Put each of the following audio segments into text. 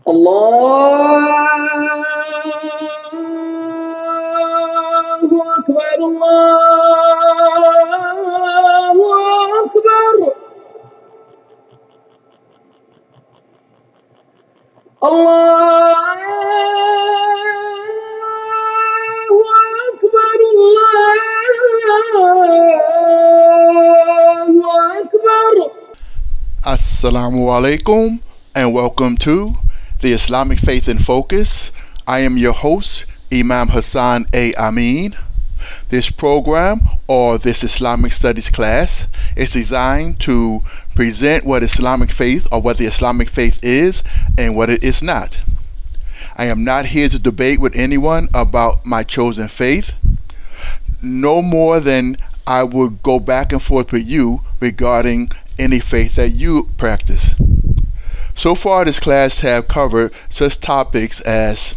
الله أكبر الله أكبر الله أكبر الله أكبر. Assalamu alaikum and welcome to the Islamic Faith in Focus. I am your host, Imam Hassan A. Amin. This program, or this Islamic Studies class, is designed to present what Islamic faith, or what the Islamic faith is and what it is not. I am not here to debate with anyone about my chosen faith, no more than I would go back and forth with you regarding any faith that you practice. So far, this class have covered such topics as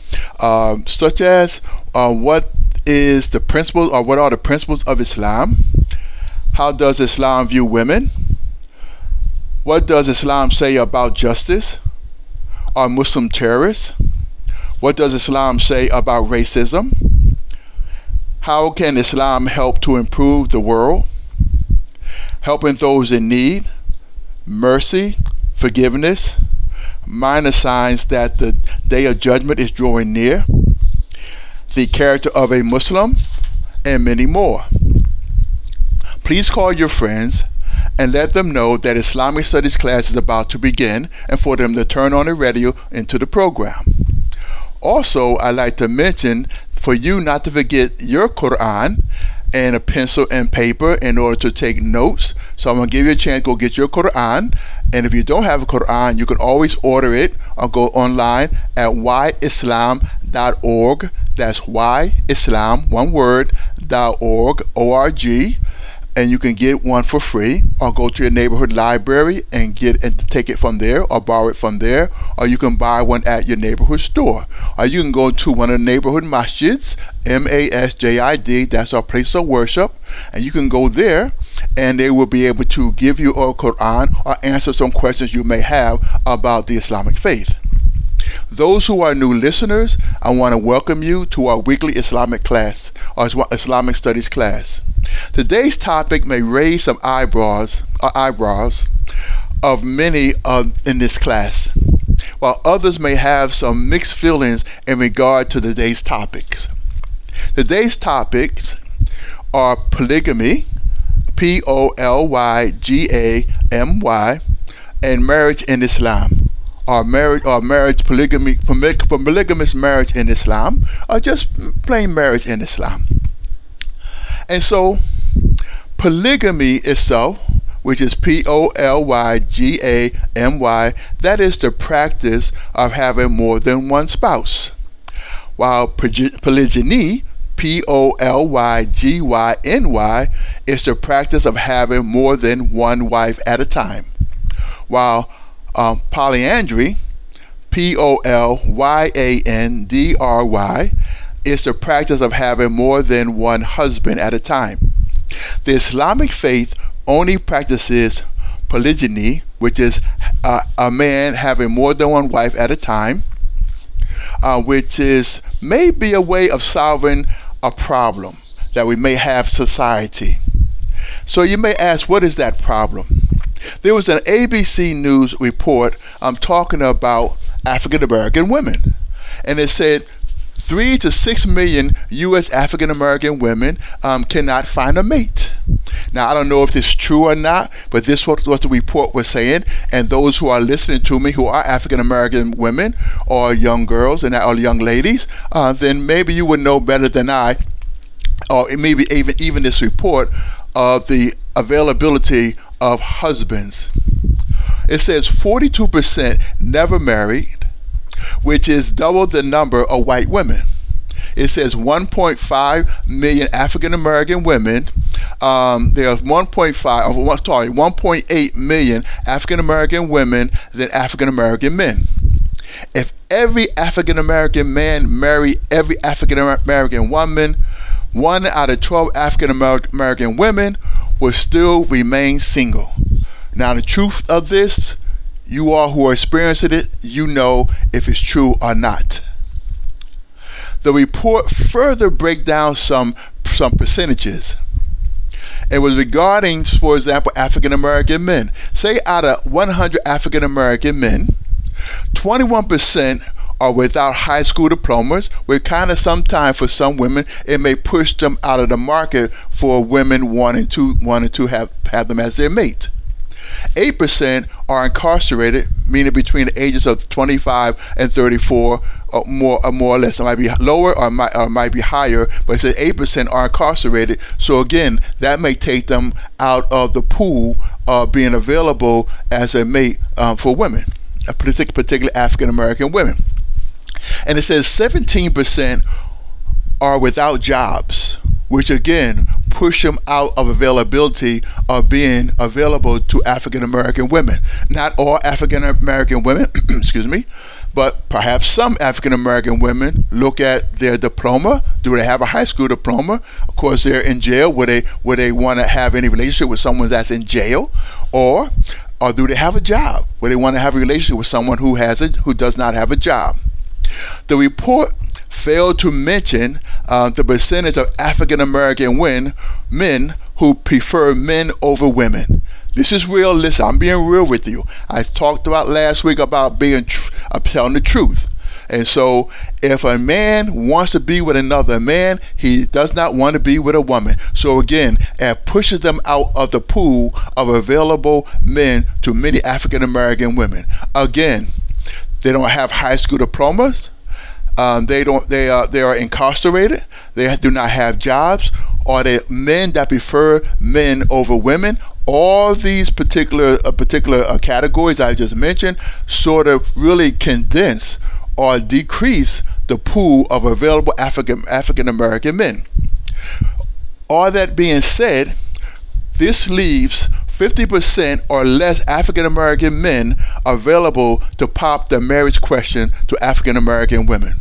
what is the principles, or what are the principles of Islam? How does Islam view women? What does Islam say about justice? Are Muslim terrorists? What does Islam say about racism? How can Islam help to improve the world? Helping those in need, mercy, forgiveness, minor signs that the day of judgment is drawing near, the character of a Muslim, and many more. Please call your friends and let them know that Islamic Studies class is about to begin, and for them to turn on the radio into the program. Also, I'd like to mention for you not to forget your Quran and a pencil and paper in order to take notes. So I'm going to give you a chance to go get your Quran. And if you don't have a Quran, you can always order it or go online at yislam.org. That's yislam, one word, .org, O-R-G. And you can get one for free, or go to your neighborhood library and take it from there, or borrow it from there, or you can buy one at your neighborhood store, or you can go to one of the neighborhood masjids, M-A-S-J-I-D, that's our place of worship, and you can go there and they will be able to give you a Quran or answer some questions you may have about the Islamic faith. Those who are new listeners, I want to welcome you to our weekly Islamic class, or Islamic Studies class. Today's topic may raise some eyebrows of many in this class, while others may have some mixed feelings in regard to today's topics. Today's topics are polygamy, P-O-L-Y-G-A-M-Y, and marriage in Islam, or polygamous marriage in Islam, or just plain marriage in Islam. And so, polygamy itself, which is P-O-L-Y-G-A-M-Y, that is the practice of having more than one spouse. While polygyny, P-O-L-Y-G-Y-N-Y, is the practice of having more than one wife at a time. While polyandry, P-O-L-Y-A-N-D-R-Y, is the practice of having more than one husband at a time. The Islamic faith only practices polygyny, which is a man having more than one wife at a time, which is maybe a way of solving a problem that we may have in society. So you may ask, what is that problem? There was an ABC News report talking about African American women, and it said 3 to 6 million U.S. African American women cannot find a mate. Now, I don't know if this is true or not, but this was what the report was saying. And those who are listening to me who are African American women, or young girls and or young ladies, then maybe you would know better than I, or maybe even this report of the availability of husbands. It says 42% never married, which is double the number of white women. It says 1.5 million African American women. There's 1.8 million African American women than African American men. If every African American man married every African American woman, 1 out of 12 African American women will still remain single. Now, the truth of this You all who are experiencing it, you know if it's true or not. The report further breaks down some percentages. It was regarding, for example, African American men. Say out of 100 African American men, 21% are without high school diplomas, where kind of sometimes for some women it may push them out of the market for women wanting to have them as their mate. 8% are incarcerated, meaning between the ages of 25 and 34, more or less. It might be lower or might be higher, but it says 8% are incarcerated. So again, that may take them out of the pool of being available as a mate for women, particularly African American women. And it says 17% are without jobs, which again push them out of availability of being available to African American women. Not all African American women, excuse me, but perhaps some African American women look at their diploma. Do they have a high school diploma? Of course, they're in jail. Would they want to have any relationship with someone that's in jail, or do they have a job? Would they want to have a relationship with someone who does not have a job? The report failed to mention the percentage of African American men who prefer men over women. This is real. Listen, I'm being real with you. I talked about last week about telling the truth. And so if a man wants to be with another man, he does not want to be with a woman. So again, it pushes them out of the pool of available men to many African American women. Again, they don't have high school diplomas. They are incarcerated. They do not have jobs. Or they men that prefer men over women. All these particular categories I just mentioned sort of really condense or decrease the pool of available African American men. All that being said, this leaves 50% or less African American men available to pop the marriage question to African American women.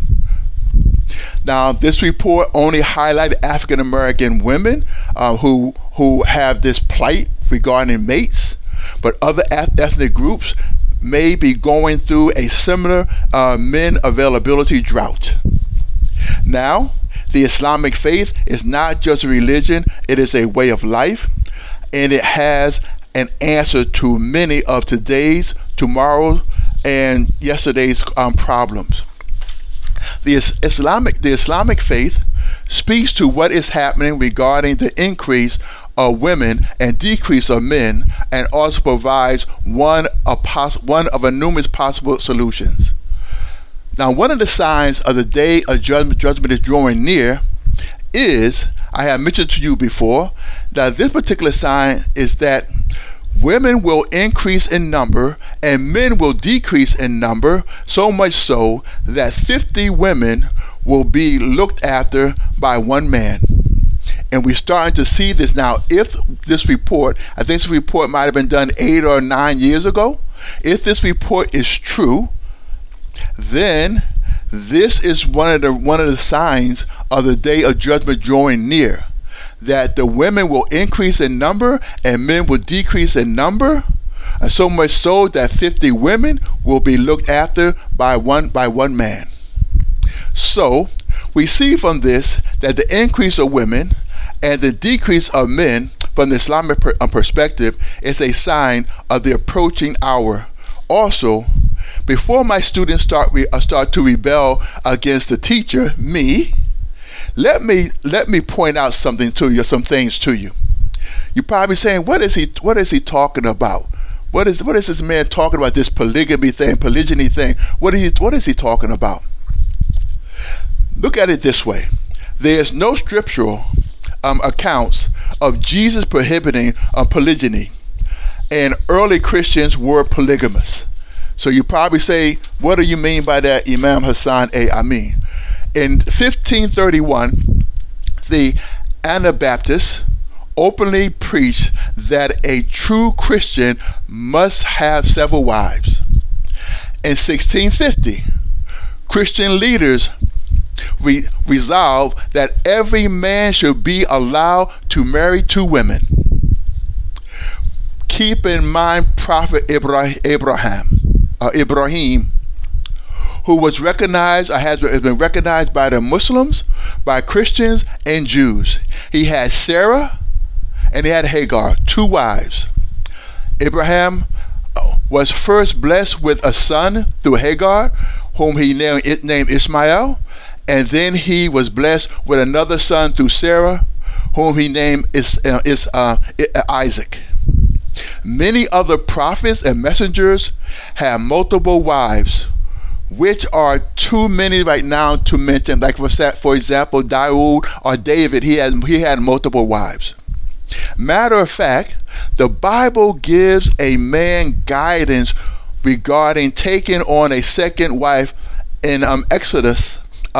Now, this report only highlighted African American women who have this plight regarding mates, but other ethnic groups may be going through a similar men availability drought. Now, the Islamic faith is not just a religion, it is a way of life, and it has an answer to many of today's, tomorrow's, and yesterday's problems. The Islamic faith speaks to what is happening regarding the increase of women and decrease of men, and also provides one of a numerous possible solutions. Now, one of the signs of the day of judgment is drawing near is, I have mentioned to you before, that this particular sign is that women will increase in number and men will decrease in number, so much so that 50 women will be looked after by one man. And we're starting to see this now. If this report, I think this report might have been done 8 or 9 years ago. If this report is true, then this is one of the signs of the day of judgment drawing near, that the women will increase in number and men will decrease in number, and so much so that 50 women will be looked after by one man. So we see from this that the increase of women and the decrease of men from the Islamic perspective is a sign of the approaching hour. Also, before my students start to rebel against the teacher, me, let me point out something to you, some things to you. You're probably saying, what is he talking about? What is this man talking about, this polygyny thing? What is he talking about? Look at it this way. There's no scriptural accounts of Jesus prohibiting polygyny, and early Christians were polygamous. So you probably say, what do you mean by that, Imam Hassan A. Amin? In 1531, the Anabaptists openly preached that a true Christian must have several wives. In 1650, Christian leaders resolved that every man should be allowed to marry 2 women. Keep in mind Prophet Abraham. Ibrahim, who was recognized, has been recognized by the Muslims, by Christians, and Jews. He had Sarah and he had Hagar, 2 wives. Abraham was first blessed with a son through Hagar, whom he named Ishmael, and then he was blessed with another son through Sarah, whom he named Isaac. Many other prophets and messengers have multiple wives, which are too many right now to mention. Like for example, Dawood or David, he had multiple wives. Matter of fact, the Bible gives a man guidance regarding taking on a second wife in Exodus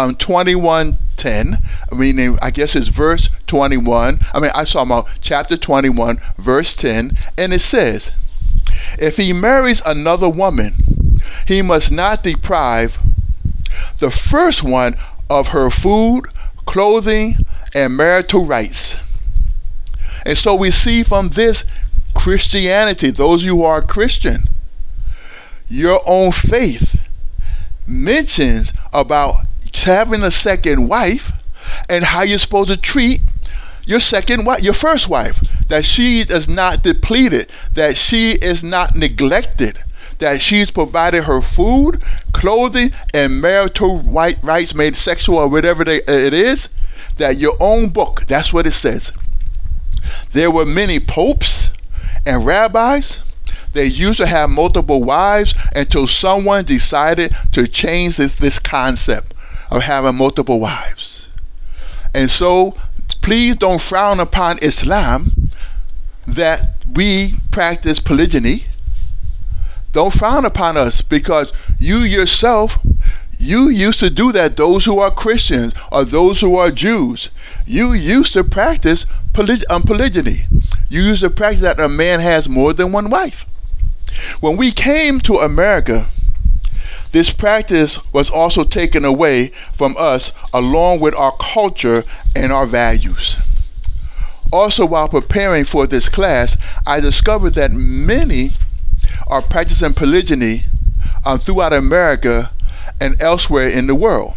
21:10. Meaning, I guess it's verse 21. I saw about chapter 21, verse 10, and it says, "If he marries another woman, he must not deprive the first one of her food, clothing, and marital rights." And so we see from this Christianity, those who are Christian, your own faith mentions about having a second wife and how you're supposed to treat your second wife, your first wife, that she is not depleted, that she is not neglected, that she's provided her food, clothing, and marital rights, made sexual or whatever it is, that your own book, that's what it says. There were many popes and rabbis. They used to have multiple wives until someone decided to change this concept of having multiple wives. And so, please don't frown upon Islam that we practice polygyny. Don't frown upon us, because you yourself, you used to do that. Those who are Christians or those who are Jews, you used to practice polygyny. You used to practice that a man has more than one wife. When we came to America, this practice was also taken away from us, along with our culture and our values. Also, while preparing for this class, I discovered that many are practicing polygyny throughout America and elsewhere in the world.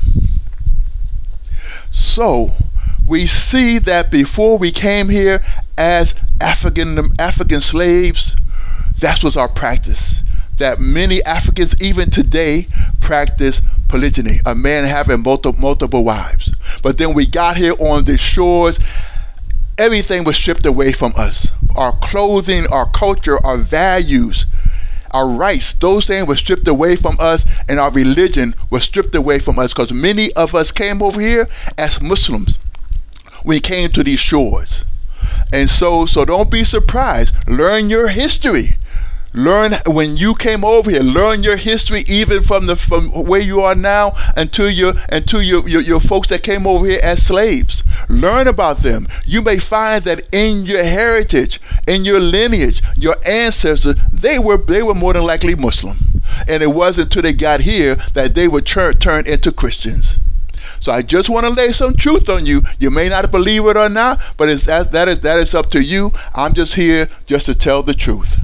So we see that before we came here as African slaves, that was our practice. That many Africans even today practice polygyny, a man having multiple wives. But then we got here on the shores, everything was stripped away from us. Our clothing, our culture, our values, our rights, those things were stripped away from us, and our religion was stripped away from us, because many of us came over here as Muslims. We came to these shores. And so don't be surprised. Learn your history. Learn when you came over here. Learn your history, even from where you are now until your folks that came over here as slaves. Learn about them. You may find that in your heritage, in your lineage, your ancestors, they were more than likely Muslim, and it wasn't until they got here that they were turned into Christians. So I just want to lay some truth on you. You may not believe it or not, but that is up to you. I'm just here just to tell the truth.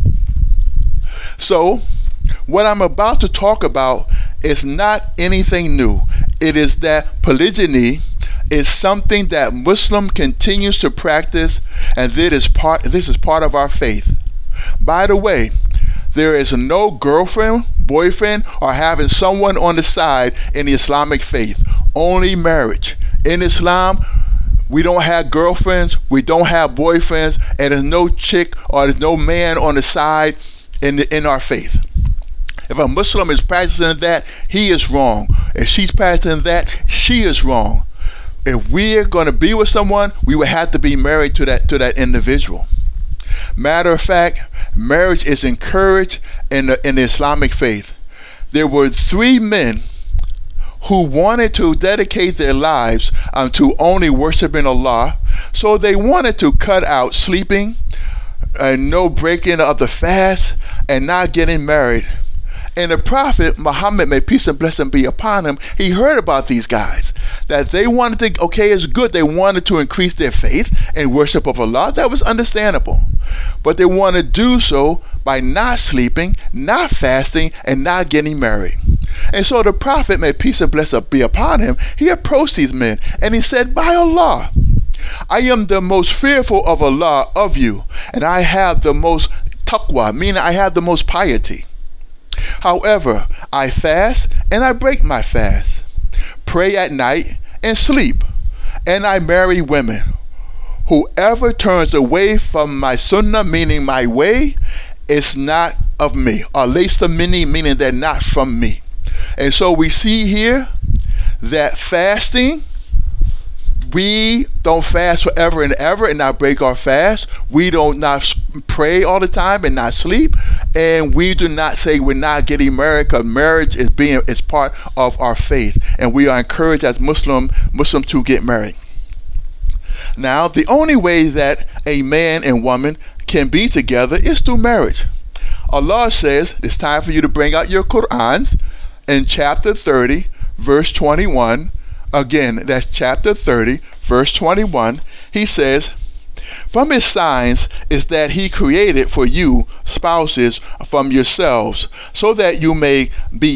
So what I'm about to talk about is not anything new. It is that polygyny is something that Muslim continues to practice, and this is part of our faith. By the way, there is no girlfriend, boyfriend, or having someone on the side in the Islamic faith. Only marriage. In Islam, we don't have girlfriends, we don't have boyfriends, and there's no chick or there's no man on the side in our faith. If a Muslim is practicing that, he is wrong. If she's practicing that, she is wrong. If we're going to be with someone, we would have to be married to that individual. Matter of fact, marriage is encouraged in the Islamic faith. There were 3 men who wanted to dedicate their lives to only worshiping Allah. So they wanted to cut out sleeping, and no breaking of the fast, and not getting married. And the Prophet Muhammad, may peace and blessing be upon him, he heard about these guys, that they wanted to, okay, it's good, they wanted to increase their faith and worship of Allah. That was understandable. But they want to do so, by not sleeping, not fasting, and not getting married. And so the prophet, may peace and blessing be upon him, he approached these men and he said, by Allah, I am the most fearful of Allah of you, and I have the most taqwa, meaning I have the most piety. However, I fast and I break my fast, pray at night and sleep, and I marry women. Whoever turns away from my sunnah, meaning my way, is not of me, or laysa minni, meaning they're not from me. And so we see here that fasting, we don't fast forever and ever and not break our fast. We don't not pray all the time and not sleep. And we do not say we're not getting married, because marriage is part of our faith. And we are encouraged as Muslims to get married. Now, the only way that a man and woman can be together is through marriage. Allah says it's time for you to bring out your Qur'ans in chapter 30, verse 21. Again, that's chapter 30, verse 21. He says, from his signs is that he created for you spouses from yourselves, so that you may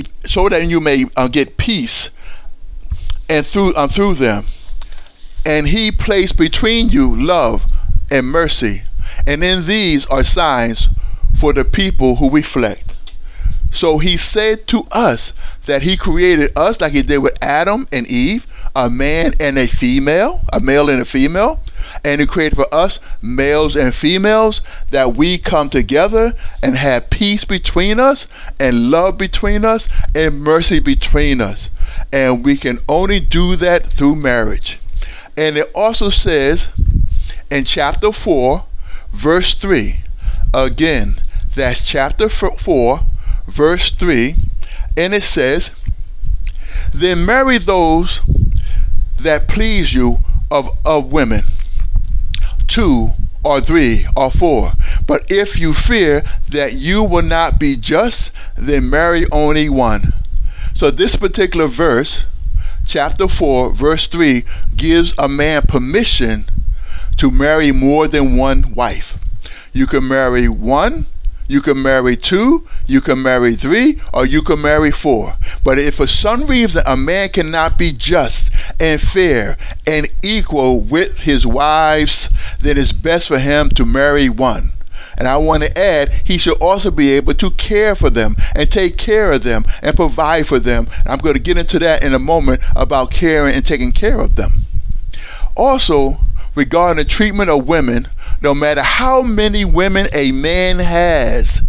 get peace, and through them. And he placed between you love and mercy, and in these are signs for the people who reflect. So he said to us that he created us like he did with Adam and Eve, a man and a female, a male and a female. And he created for us males and females, that we come together and have peace between us, and love between us, and mercy between us. And we can only do that through marriage. And it also says in chapter 4, verse 3, again, that's chapter 4, verse 3, and it says, then marry those that please you of women, 2 or 3 or 4. But if you fear that you will not be just, then marry only one. So this particular verse, chapter 4, verse 3, gives a man permission to marry more than one wife. You can marry one, you can marry 2, you can marry 3, or you can marry 4. But if for some reason a man cannot be just and fair and equal with his wives, then it's best for him to marry one. And I want to add, he should also be able to care for them and take care of them and provide for them. I'm going to get into that in a moment about caring and taking care of them. Also, regarding the treatment of women, no matter how many women a man has,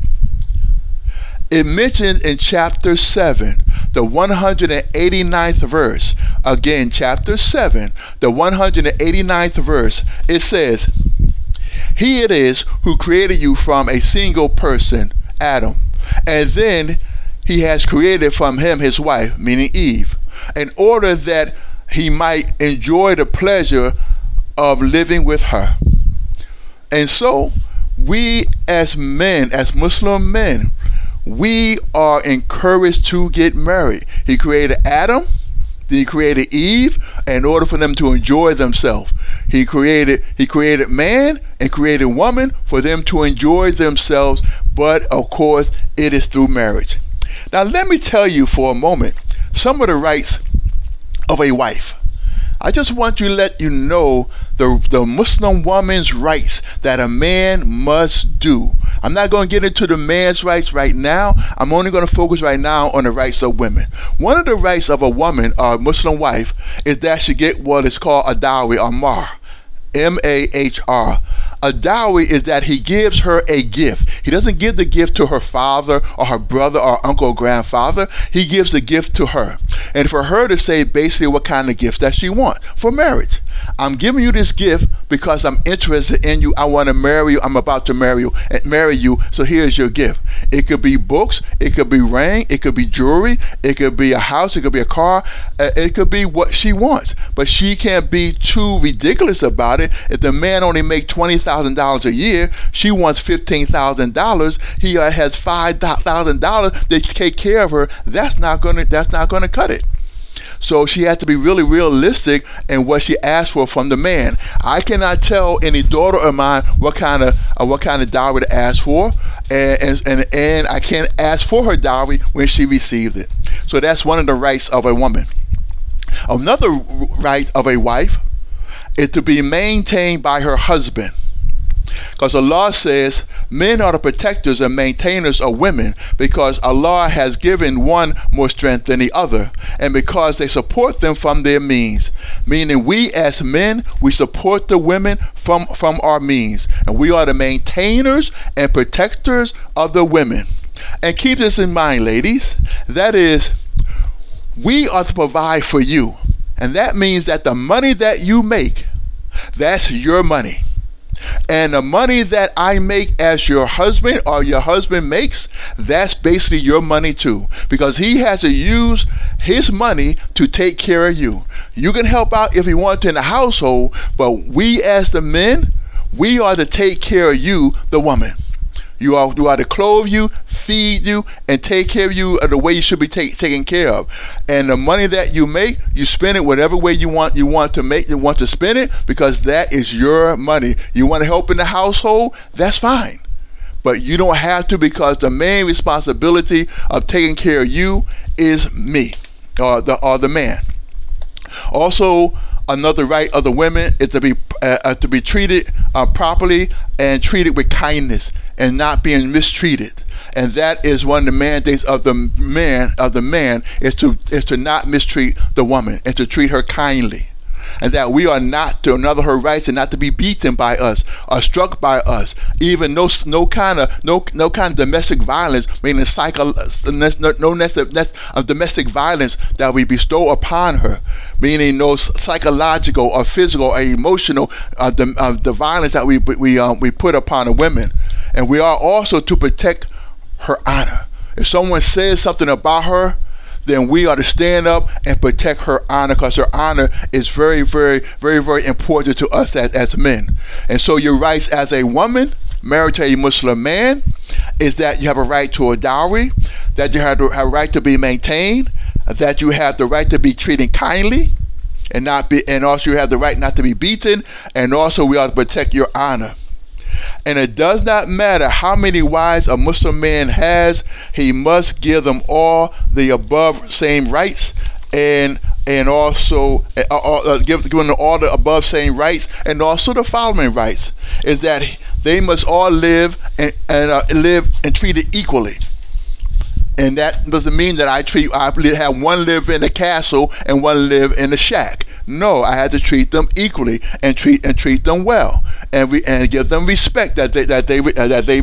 it mentions in chapter 7, the 189th verse, again, chapter 7, the 189th verse, it says, he it is who created you from a single person, Adam, and then he has created from him his wife, meaning Eve, in order that he might enjoy the pleasure of living with her. And so we as men, as Muslim men, we are encouraged to get married. He created Adam, then he created Eve in order for them to enjoy themselves. He created man and created woman for them to enjoy themselves, but of course it is through marriage. Now let me tell you for a moment some of the rights of a wife. I just want to let you know the Muslim woman's rights that a man must do. I'm not going to get into the man's rights right now. I'm only going to focus right now on the rights of women. One of the rights of a woman or a Muslim wife is that she get what is called a dowry, or mahr. M-A-H-R. A dowry is that he gives her a gift. He doesn't give the gift to her father or her brother or uncle or grandfather. He gives the gift to her. And for her to say basically what kind of gift that she wants for marriage. I'm giving you this gift because I'm interested in you. I want to marry you. I'm about to marry you. So here's your gift. It could be books. It could be ring. It could be jewelry. It could be a house. It could be a car. It could be what she wants. But she can't be too ridiculous about it. If the man only makes $20,000 a year, she wants $15,000. He has $5,000 to take care of her. That's not gonna cut it. So she had to be really realistic in what she asked for from the man. I cannot tell any daughter of mine what kind of dowry to ask for, and I can't ask for her dowry when she received it. So that's one of the rights of a woman. Another right of a wife is to be maintained by her husband. Because Allah says men are the protectors and maintainers of women, because Allah has given one more strength than the other, and because they support them from their means. Meaning we as men, we support the women from our means, and we are the maintainers and protectors of the women. And keep this in mind, ladies, that is, we are to provide for you, and that means that the money that you make, that's your money. And the money that I make as your husband or your husband makes, that's basically your money too, because he has to use his money to take care of you. You can help out if you want to in the household, but we as the men, we are to take care of you, the woman. You are to clothe you, feed you, and take care of you the way you should be taken care of. And the money that you make, you spend it whatever way you want to spend it, because that is your money. You want to help in the household, that's fine. But you don't have to, because the main responsibility of taking care of you is me, or the man. Also, another right of the women is to be treated properly and treated with kindness and not being mistreated. And that is one of the mandates of the man is to not mistreat the woman and to treat her kindly. And that we are not to another her rights and not to be beaten by us or struck by us. Even no kind of domestic violence, meaning of domestic violence that we bestow upon her, meaning no psychological or physical or emotional the violence that we put upon the women. And we are also to protect her honor. If someone says something about her, then we are to stand up and protect her honor, because her honor is very, very, very, very important to us as men. And so your rights as a woman married to a Muslim man is that you have a right to a dowry, that you have a right to be maintained, that you have the right to be treated kindly, and also you have the right not to be beaten, and also we are to protect your honor. And it does not matter how many wives a Muslim man has, he must give them all the above same rights, and also give them all the above same rights, and also the following rights is that they must all live and live and treated equally. And that doesn't mean that I have one live in a castle and one live in a shack. No, I had to treat them equally and treat them well, and give them respect that they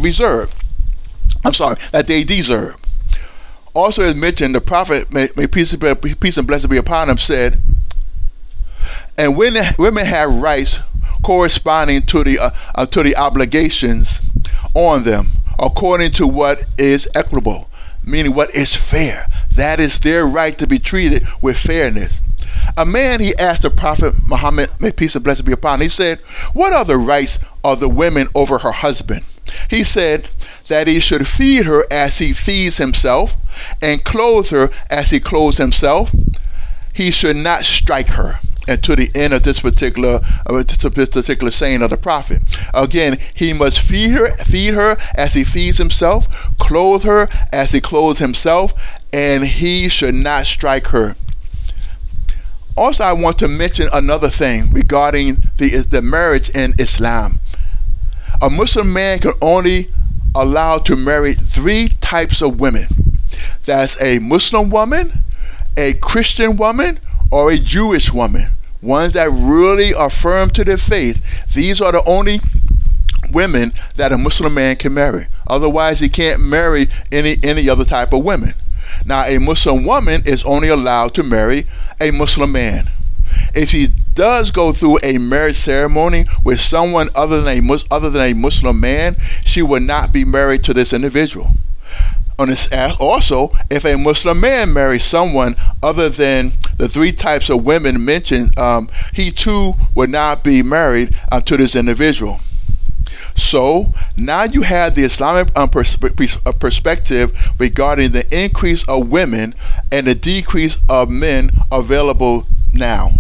deserve. Also, as mentioned, the Prophet, may peace and blessing be upon him, said, and women have rights corresponding to the obligations on them, according to what is equitable, meaning what is fair. That is their right to be treated with fairness. A man, he asked the Prophet Muhammad, may peace and blessing be upon him, he said, what are the rights of the women over her husband? He said that he should feed her as he feeds himself, and clothe her as he clothes himself. He should not strike her. And to the end of this particular saying of the Prophet, again, he must feed her as he feeds himself, clothe her as he clothes himself, and he should not strike her. Also, I want to mention another thing regarding the marriage in Islam. A Muslim man can only allow to marry 3 types of women. That's a Muslim woman, a Christian woman, or a Jewish woman. Ones that really are firm to their faith. These are the only women that a Muslim man can marry. Otherwise, he can't marry any other type of women. Now, a Muslim woman is only allowed to marry a Muslim man. If she does go through a marriage ceremony with someone other than a Muslim man, she will not be married to this individual. Also, if a Muslim man marries someone other than the 3 types of women mentioned, he too would not be married to this individual. So now you have the Islamic perspective regarding the increase of women and the decrease of men available now.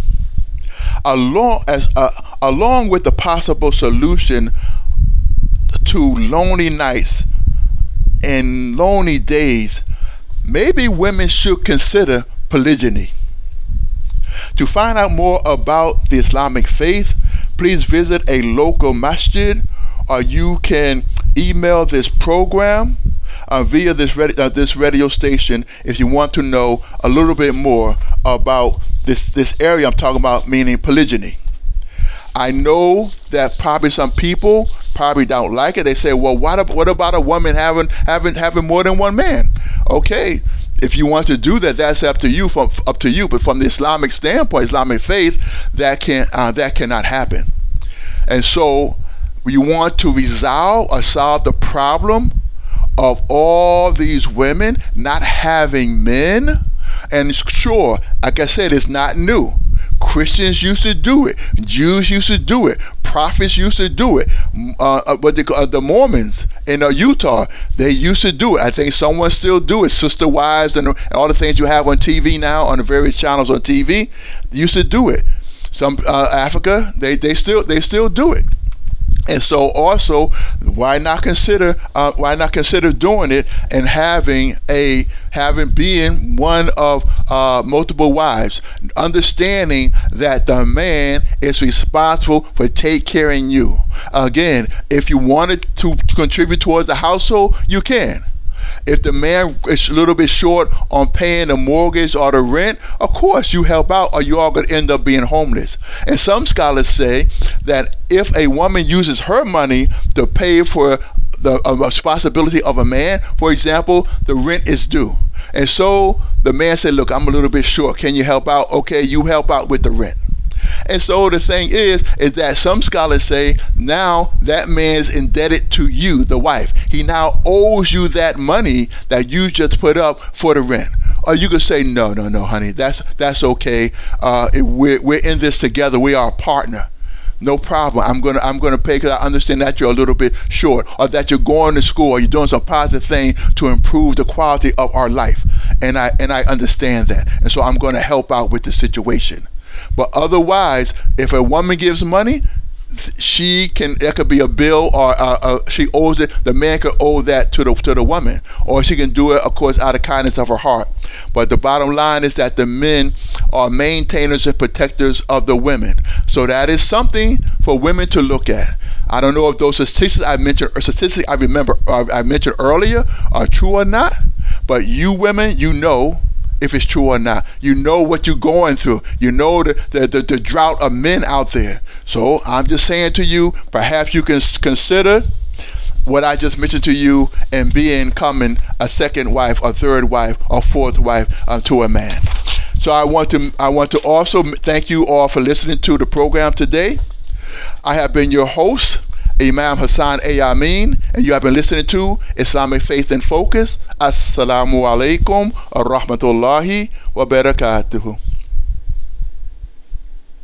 Along with the possible solution to lonely nights and lonely days, maybe women should consider polygyny. To find out more about the Islamic faith, please visit a local masjid, or you can email this program via this radio station if you want to know a little bit more about this area I'm talking about, meaning polygyny. I know that probably some people probably don't like it. They say, well, what about a woman having more than one man? Okay, if you want to do that, that's up to you. But from the Islamic standpoint, Islamic faith, that cannot happen. And so we want to resolve or solve the problem of all these women not having men. And sure, like I said, it's not new. Christians used to do it. Jews used to do it. Prophets used to do it. The Mormons in Utah, they used to do it. I think someone still do it. Sister wives and all the things you have on TV now, on the various channels on TV, used to do it. Some Africa, they still do it. And so also, why not consider doing it and being one of multiple wives, understanding that the man is responsible for take caring you. Again, if you wanted to contribute towards the household, you can. If the man is a little bit short on paying the mortgage or the rent, of course you help out, or you are going to end up being homeless. And some scholars say that if a woman uses her money to pay for the responsibility of a man, for example, the rent is due, and so the man said, look, I'm a little bit short, can you help out? Okay, you help out with the rent. And so the thing is that some scholars say now that man is indebted to you, the wife. He now owes you that money that you just put up for the rent. Or you could say, no, honey, that's okay. We're in this together. We are a partner. No problem. I'm gonna pay because I understand that you're a little bit short, or that you're going to school, or you're doing some positive thing to improve the quality of our life. And I understand that. And so I'm going to help out with the situation. But otherwise, if a woman gives money, there could be a bill, or she owes it. The man could owe that to the woman, or she can do it, of course, out of kindness of her heart. But the bottom line is that the men are maintainers and protectors of the women. So that is something for women to look at. I don't know if those statistics I mentioned earlier are true or not. But you women, you know if it's true or not. You know what you're going through. You know the drought of men out there. So I'm just saying to you, perhaps you can consider what I just mentioned to you and becoming a second wife, or third wife, or fourth wife to a man. So I want to also thank you all for listening to the program today. I have been your host, Imam Hassan A. Amin, and you have been listening to Islamic Faith in Focus. Assalamu alaikum wa rahmatullahi wa barakatuhu.